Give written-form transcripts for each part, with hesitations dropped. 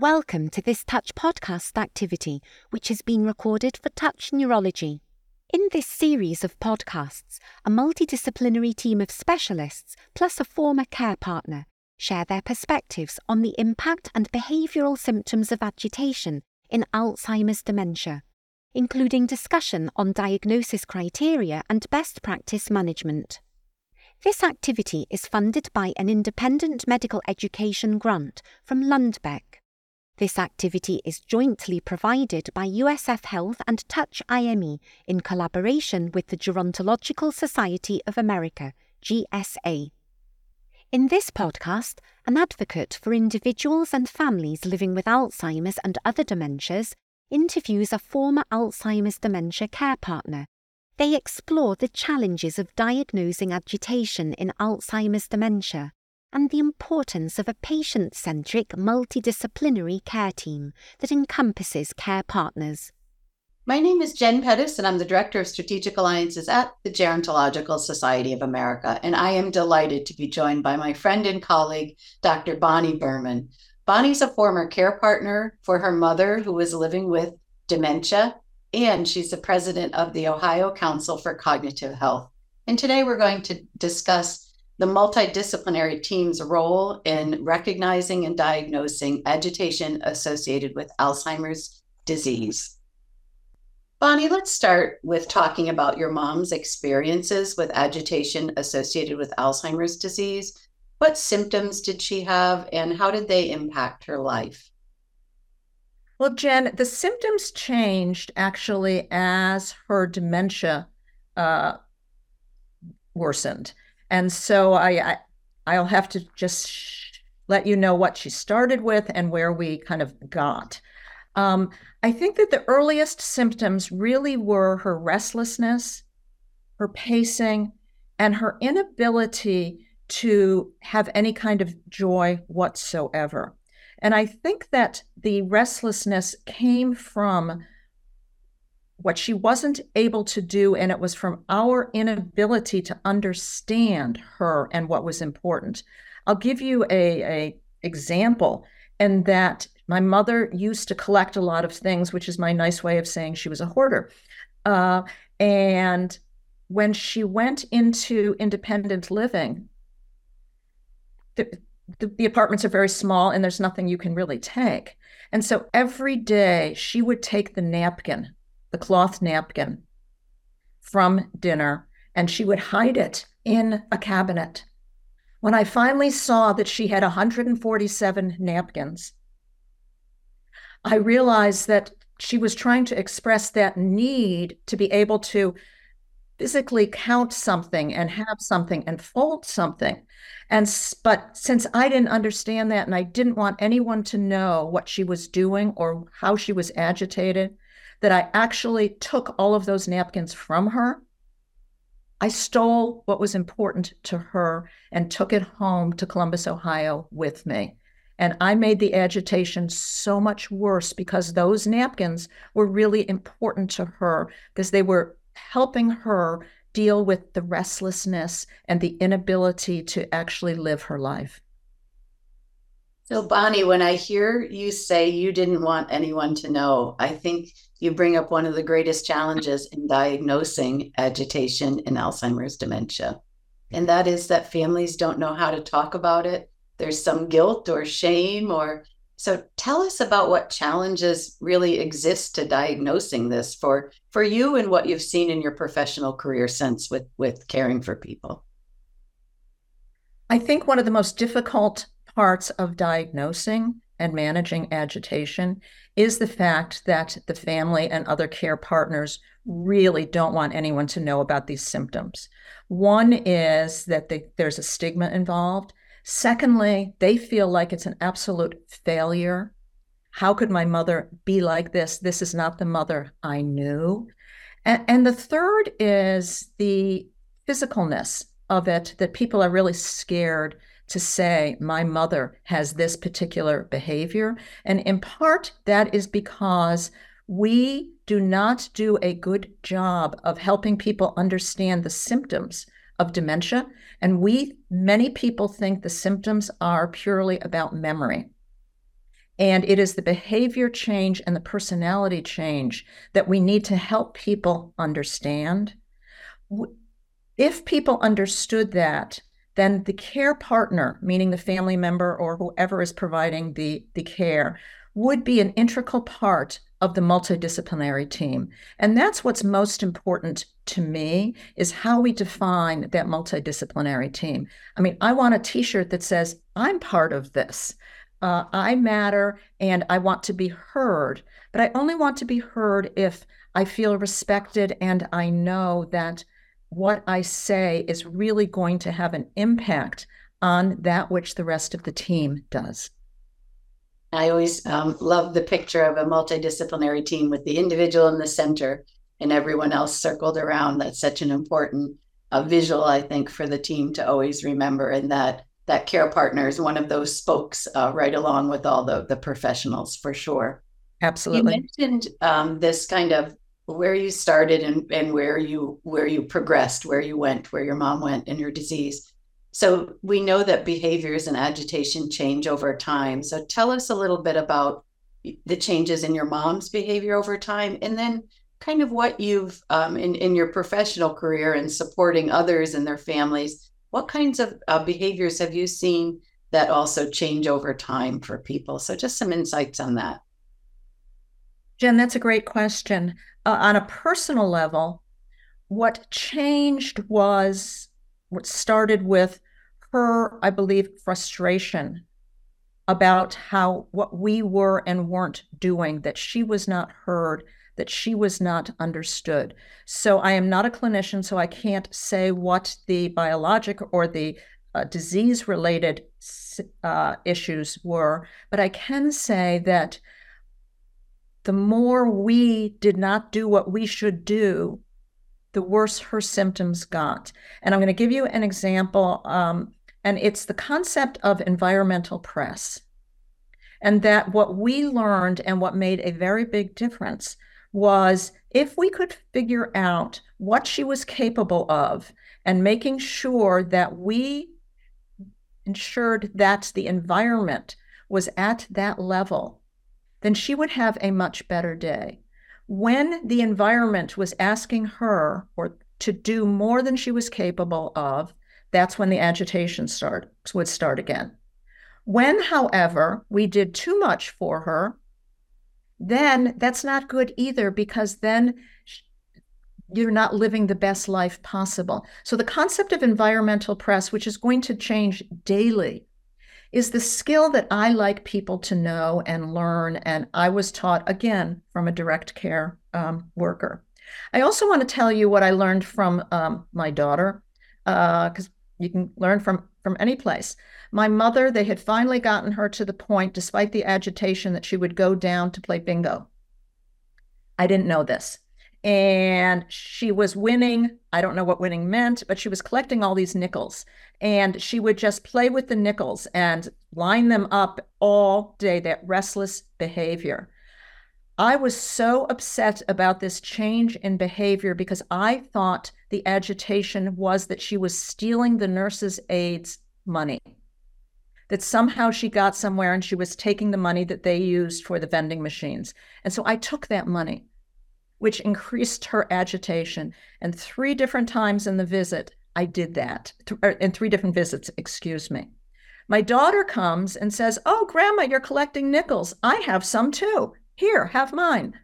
Welcome to this Touch podcast activity, which has been recorded for Touch Neurology. In this series of podcasts, a multidisciplinary team of specialists plus a former care partner share their perspectives on the impact and behavioural symptoms of agitation in Alzheimer's dementia, including discussion on diagnosis criteria and best practice management. This activity is funded by an independent medical education grant from Lundbeck. This activity is jointly provided by USF Health and Touch IME in collaboration with the Gerontological Society of America, GSA. In this podcast, an advocate for individuals and families living with Alzheimer's and other dementias interviews a former Alzheimer's dementia care partner. They explore the challenges of diagnosing agitation in Alzheimer's dementia and the importance of a patient-centric multidisciplinary care team that encompasses care partners. My name is Jen Pettis, and I'm the Director of Strategic Alliances at the Gerontological Society of America, and I am delighted to be joined by my friend and colleague, Dr. Bonnie Berman. Bonnie's a former care partner for her mother who was living with dementia, and she's the president of the Ohio Council for Cognitive Health. And today we're going to discuss the multidisciplinary team's role in recognizing and diagnosing agitation associated with Alzheimer's disease. Bonnie, let's start with talking about your mom's experiences with agitation associated with Alzheimer's disease. What symptoms did she have, and how did they impact her life? Well, Jen, the symptoms changed actually as her dementia worsened. And so I'll have to just let you know what she started with and where we kind of got. I think that the earliest symptoms really were her restlessness, her pacing, and her inability to have any kind of joy whatsoever. And I think that the restlessness came from what she wasn't able to do, and it was from our inability to understand her and what was important. I'll give you a example in that my mother used to collect a lot of things, which is my nice way of saying she was a hoarder. And when she went into independent living, the apartments are very small and there's nothing you can really take. And so every day she would take the cloth napkin from dinner, and she would hide it in a cabinet. When I finally saw that she had 147 napkins, I realized that she was trying to express that need to be able to physically count something and have something and fold something. But since I didn't understand that and I didn't want anyone to know what she was doing or how she was agitated, that I actually took all of those napkins from her. I stole what was important to her and took it home to Columbus, Ohio with me. And I made the agitation so much worse because those napkins were really important to her because they were helping her deal with the restlessness and the inability to actually live her life. So Bonnie, when I hear you say you didn't want anyone to know, I think you bring up one of the greatest challenges in diagnosing agitation in Alzheimer's dementia. And that is that families don't know how to talk about it. There's some guilt or shame so tell us about what challenges really exist to diagnosing this for you and what you've seen in your professional career since with caring for people. I think one of the most difficult parts of diagnosing and managing agitation is the fact that the family and other care partners really don't want anyone to know about these symptoms. One is that there's a stigma involved. Secondly, they feel like it's an absolute failure. How could my mother be like this? This is not the mother I knew. And the third is the physicalness of it, that people are really scared to say, my mother has this particular behavior. And in part, that is because we do not do a good job of helping people understand the symptoms of dementia. And many people think the symptoms are purely about memory. And it is the behavior change and the personality change that we need to help people understand. If people understood that, then the care partner, meaning the family member or whoever is providing the care, would be an integral part of the multidisciplinary team. And that's what's most important to me, is how we define that multidisciplinary team. I mean, I want a t-shirt that says, I'm part of this. I matter and I want to be heard, but I only want to be heard if I feel respected and I know that what I say is really going to have an impact on that which the rest of the team does. I always love the picture of a multidisciplinary team with the individual in the center and everyone else circled around. That's such an important visual, I think, for the team to always remember, and that care partner is one of those spokes right along with all the professionals, for sure. Absolutely. You mentioned this kind of where you started and where you progressed, where you went, where your mom went in her disease. So we know that behaviors and agitation change over time. So tell us a little bit about the changes in your mom's behavior over time, and then kind of what you've in your professional career and supporting others and their families, what kinds of behaviors have you seen that also change over time for people? So just some insights on that. Jen, that's a great question. On a personal level, what changed was what started with her, I believe, frustration about what we were and weren't doing, that she was not heard, that she was not understood. So I am not a clinician, so I can't say what the biologic or the disease-related issues were, but I can say that the more we did not do what we should do, the worse her symptoms got. And I'm going to give you an example, and it's the concept of environmental press. And that what we learned and what made a very big difference was if we could figure out what she was capable of and making sure that we ensured that the environment was at that level, then she would have a much better day. When the environment was asking her to do more than she was capable of, that's when the agitation would start again. When, however, we did too much for her, then that's not good either, because then you're not living the best life possible. So the concept of environmental press, which is going to change daily, is the skill that I like people to know and learn. And I was taught, again, from a direct care worker. I also want to tell you what I learned from my daughter, because you can learn from any place. My mother, they had finally gotten her to the point, despite the agitation, that she would go down to play bingo. I didn't know this. And she was winning. I don't know what winning meant, but she was collecting all these nickels. And she would just play with the nickels and line them up all day, that restless behavior. I was so upset about this change in behavior because I thought the agitation was that she was stealing the nurses' aides' money, that somehow she got somewhere and she was taking the money that they used for the vending machines. And so I took that money, which increased her agitation. And 3 different times in the visit, I did that, in 3 different visits, excuse me. My daughter comes and says, "Oh, Grandma, you're collecting nickels. I have some too. Here, have mine,"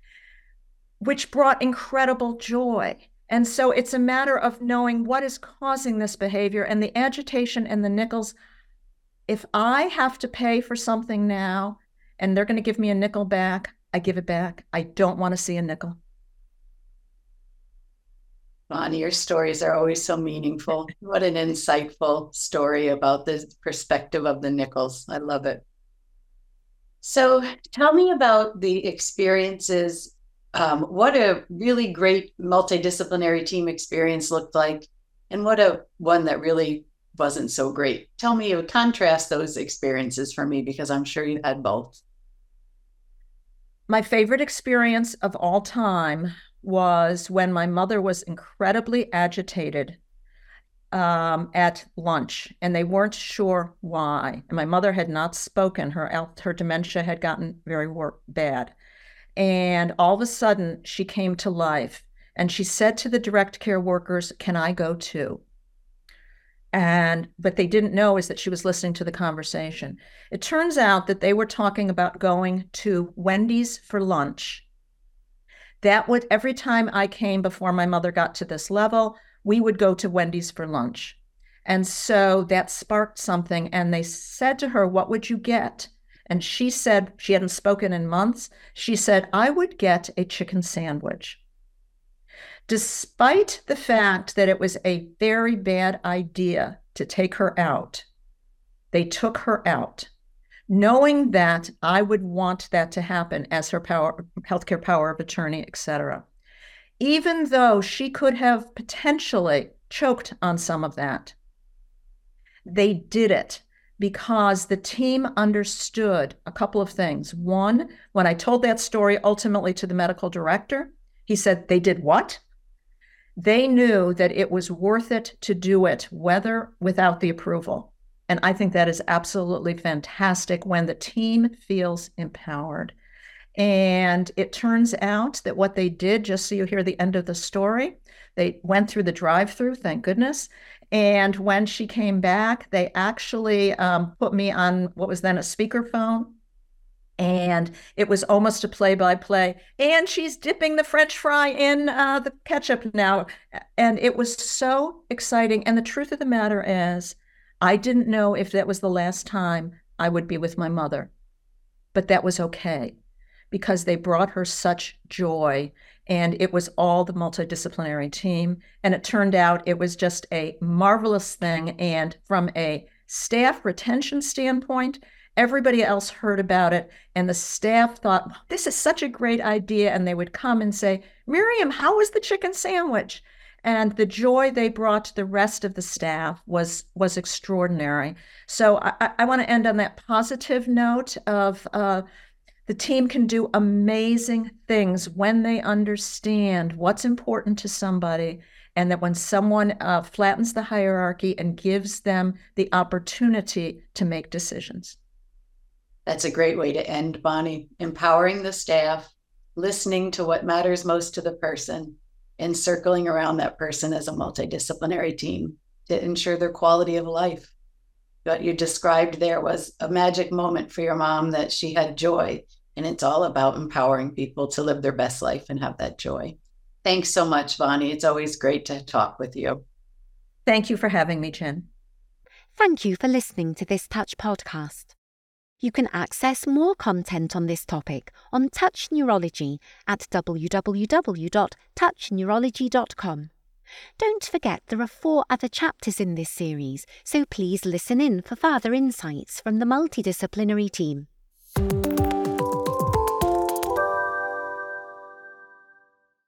which brought incredible joy. And so it's a matter of knowing what is causing this behavior, and the agitation and the nickels. If I have to pay for something now and they're going to give me a nickel back, I give it back. I don't want to see a nickel. Bonnie, your stories are always so meaningful. What an insightful story about the perspective of the nickels. I love it. So tell me about the experiences. What a really great multidisciplinary team experience looked like, and what a one that really wasn't so great. Tell me, contrast those experiences for me, because I'm sure you had both. My favorite experience of all time was when my mother was incredibly agitated at lunch, and they weren't sure why. And my mother had not spoken. Her dementia had gotten very bad. And all of a sudden, she came to life. And she said to the direct care workers, "Can I go too?" And what they didn't know is that she was listening to the conversation. It turns out that they were talking about going to Wendy's for lunch. That would, every time I came before my mother got to this level, we would go to Wendy's for lunch. And so that sparked something. And they said to her, "What would you get?" And she said, she hadn't spoken in months. She said, "I would get a chicken sandwich." Despite the fact that it was a very bad idea to take her out, they took her out, knowing that I would want that to happen as her healthcare power of attorney, etc. Even though she could have potentially choked on some of that, they did it because the team understood a couple of things. One, when I told that story ultimately to the medical director, he said, "They did what?" They knew that it was worth it to do it, whether without the approval. And I think that is absolutely fantastic when the team feels empowered. And it turns out that what they did, just so you hear the end of the story, they went through the drive-through, thank goodness. And when she came back, they actually put me on what was then a speakerphone. And it was almost a play-by-play. And she's dipping the French fry in the ketchup now. And it was so exciting. And the truth of the matter is, I didn't know if that was the last time I would be with my mother. But that was okay, because they brought her such joy. And it was all the multidisciplinary team. And it turned out it was just a marvelous thing. And from a staff retention standpoint, everybody else heard about it, and the staff thought, "This is such a great idea." And they would come and say, "Miriam, how was the chicken sandwich?" And the joy they brought to the rest of the staff was extraordinary. So I want to end on that positive note of the team can do amazing things when they understand what's important to somebody, and that when someone flattens the hierarchy and gives them the opportunity to make decisions. That's a great way to end, Bonnie. Empowering the staff, listening to what matters most to the person, and circling around that person as a multidisciplinary team to ensure their quality of life. What you described there was a magic moment for your mom, that she had joy, and it's all about empowering people to live their best life and have that joy. Thanks so much, Bonnie. It's always great to talk with you. Thank you for having me, Jen. Thank you for listening to this Touch podcast. You can access more content on this topic on Touch Neurology at www.touchneurology.com. Don't forget there are 4 other chapters in this series, so please listen in for further insights from the multidisciplinary team.